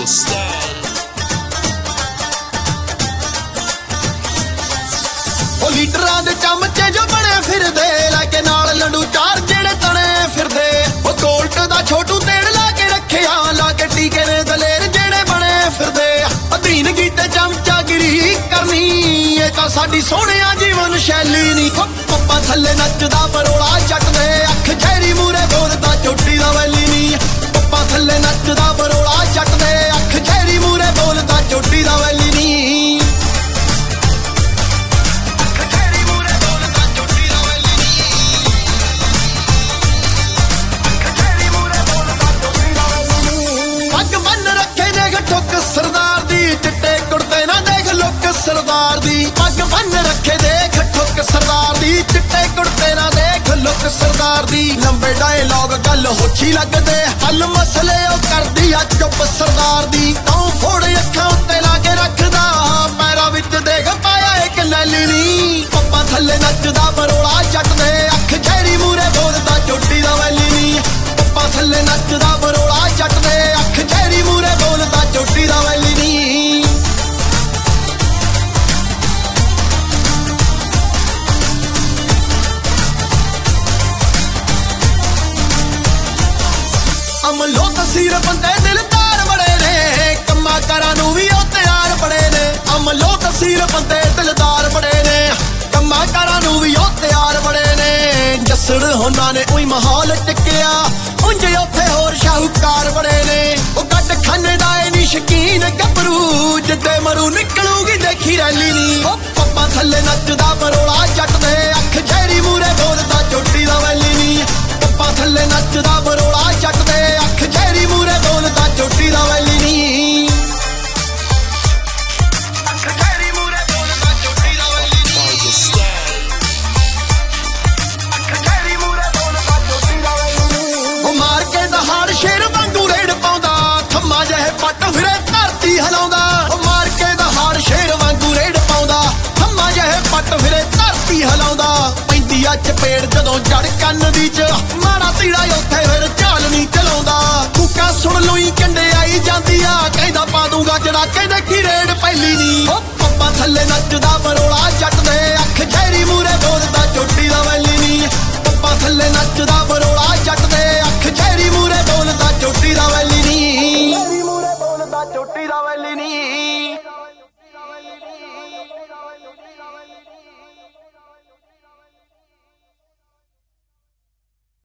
the style. ਉਹ ਲੀਡਰਾਂ ਦੇ ਚਮਚੇ ਜੋ ਬਣੇ ਫਿਰਦੇ ਲੈ ਕੇ ਨਾਲ ਲੰਡੂ ਚਾਰ ਜਿਹੜੇ ਤਣੇ ਫਿਰਦੇ ਉਹ ਕੋਲਟ ਦਾ ਛੋਟੂ ਤੇੜ ਲਾ ਕੇ ਰੱਖਿਆ ਲਾ ਕੇ ਟੀਕੇ ਨੇ ਦਲੇਰ ਜਿਹੜੇ ਬਣੇ ਫਿਰਦੇ ਅਧੀਨਗੀ ਤੇ ਚਮਚਾਗਿਰੀ ਕਰਨੀ ਇਹ ਤਾਂ ਸਾਡੀ ਸੋਹਣਿਆ ਜੀਵਨ ਸ਼ੈਲੀ ਨਹੀਂ ਪੱਪਾ ਥੱਲੇ ਨੱਚਦਾ ਪਰੋਲਾ ਜੱਟ ਦੇ ਅੱਖ ਖੈਰੀ ਮੂਰੇ ਬੋਲਦਾ ਚੋਟੀ ਦਾ ਵੈਲੀ ਨਹੀਂ ਪੱਪਾ ਥੱਲੇ ਨੱਚਦਾ ਪਰੋਲਾ ਜੱਟ ਦੇ ਅੱਖ ਖੈਰੀ ਮੂਰੇ ਬੋਲਦਾ ਚੋਟੀ ਦਾ ਵੈਲੀ ਨਹੀਂ ਸਰਦਾਰ ਦੀ ਚਿੱਟੇ ਕੁੜਤੇ ਨਾ ਦੇਖ ਲੁੱਕ ਸਰਦਾਰ ਦੀ ਪੱਗ ਬੰਨ ਰੱਖੇ ਦੇਖ ਠੁੱਕ ਸਰਦਾਰ ਦੀ ਚਿੱਟੇ ਕੁੜਤੇ ਨਾ ਦੇਖ ਲੁੱਕ ਸਰਦਾਰ ਦੀ ਲੰਬੇ ਡਾਇਲੌਗ ਗੱਲ ਹੋਛੀ ਲੱਗਦੇ ਹੱਲ ਮਸਲੇ ਉਹ ਕਰਦੀ ਆ ਚੁੱਪ ਸਰਦਾਰ ਦੀ ਤੂੰ ਫੋੜ ਅੱਖਾਂ ਉੱਤੇ ਲਾ ਕੇ ਰੱਖਦਾ ਪੈਰਾਂ ਵਿੱਚ ਦੇਖ ਪਾਇਆ ਇੱਕ ਨੈਲੀ ਨੀ ਪੱਪਾ ਥੱਲੇ ਨੱਚਦਾ ਪਰੋਲਾ ਜੱਟ ਦੇ ਅੱਖ ਖੈਰੀ ਮੂਰੇ ਬੋਲਦਾ ਚੋਟੀ ਦਾ ਵੈਲੀ ਨੀ ਪੱਪਾ ਥੱਲੇ ਨੱਚਦਾ ਪਰੋਲਾ ਜੱਟ ਦੇ ਅੱਖ ਖੈਰੀ ਮੂਰੇ ਬੋਲਦਾ ਚੋਟੀ ਦਾ ਵੈਲੀ ਨੀ ਅਮਲੋ ਤਸੀਰ ਬੰਦੇ ਦਿਲਦਾਰ ਬੜੇ ਨੇ ਕੰਮਾਂ ਕਾਰਾਂ ਨੂੰ ਵੀ ਉਹ ਤਿਆਰ ਬੜੇ ਨੇ ਅਮਲੋ ਤਸੀਰ ਬੰਦੇ ਦਿਲਦਾਰ ਬੜੇ ਨੇ ਕੰਮਾਂ ਕਾਰਾਂ ਨੂੰ ਵੀ ਉਹ ਤਿਆਰ ਬੜੇ ਨੇ ਜੱਸੜ ਉਹਨਾਂ ਨੇ ਉਹੀ ਮਾਹੌਲ ਟਿਕਿਆ ਉਂਝ ਉੱਥੇ ਹੋਰ ਸ਼ਾਹੂਕਾਰ ਬੜੇ ਨੇ ਉਹ ਕੱਟ ਖਾਨੇ ਦਾ ਏ ਨੀ ਸ਼ਕੀਨ ਗੱਭਰੂ ਜਿੱਦੇ ਮਰੂ ਨਿਕਲੂਗੀ ਦੇਖੀ ਰੈਲੀ ਨੀ ਉਹ ਪੱਪਾ ਥੱਲੇ ਨੱਚਦਾ ਪਰੋਲਾ ਜੱਟ ਦੇ ਅੱਖ ਖੈਰੀ ਮੂਰੇ ਬੋਲਦਾ ਚੋਟੀ ਦਾ ਵੈਲੀ ਨੀ ਪੱਪਾ ਥੱਲੇ ਨੱਚਦਾ ਪਰੋਲਾ ਜੱਟ ਦੇ ਅੱਖ ਖੈਰੀ ਮੂਰੇ ਬੋਲਦਾ ਚੋਟੀ ਦਾ ਵੈਲੀ ਨੀ ਅੱਖ ਖੈਰੀ ਮੂਰੇ ਬੋਲਦਾ ਚੋਟੀ ਦਾ ਵੈਲੀ ਨੀ The style. ਅੱਖ ਖੈਰੀ ਮੂਰੇ ਬੋਲਦਾ ਚੋਟੀ ਦਾ ਵੈਲੀ ਨੀ ਉਹ ਮਾਰ ਕੇ ਦਹਾੜ ਸ਼ੇਰ ਵਾਂਗੂ ਰੇੜ ਪਾਉਂਦਾ ਥੰਮਾ ਜਿਹੇ ਪੱਟ ਫਿਰੇ ਧਰਤੀ ਹਿਲਾਉਂਦਾ ਉਹ ਮਾਰ ਕੇ ਦਹਾੜ ਸ਼ੇਰ ਵਾਂਗੂ ਰੇੜ ਪਾਉਂਦਾ ਥੰਮਾ ਜਿਹੇ ਪੱਟ ਫਿਰੇ ਧਰਤੀ ਹਿਲਾਉਂਦਾ ਪੈਂਦੀ ਆ ਚਪੇੜ ਜਦੋਂ ਜੜ ਕੰਨ ਦੀ ਚ ਮਾੜਾ ਤੀੜਾ ਉੱਥੇ ਫਿਰ ਝਾਲ ਨਹੀਂ ਚਲਾਉਂਦਾ ਕੂਕਾ ਸੁਣ ਲੂਈ ਕੰਡੇ ਆਈ ਜਾਂਦੀ ਆ ਕਹਿੰਦਾ ਪਾ ਦੂੰਗਾ ਜੜਾ ਕਹਿੰਦੇ ਕੀ ਰੇੜ ਪਹਿਲੀ ਨੀ ਉਹ ਪੱਪਾ ਥੱਲੇ ਨੱਚਦਾ ਪਰੋਲਾ ਜੱਟ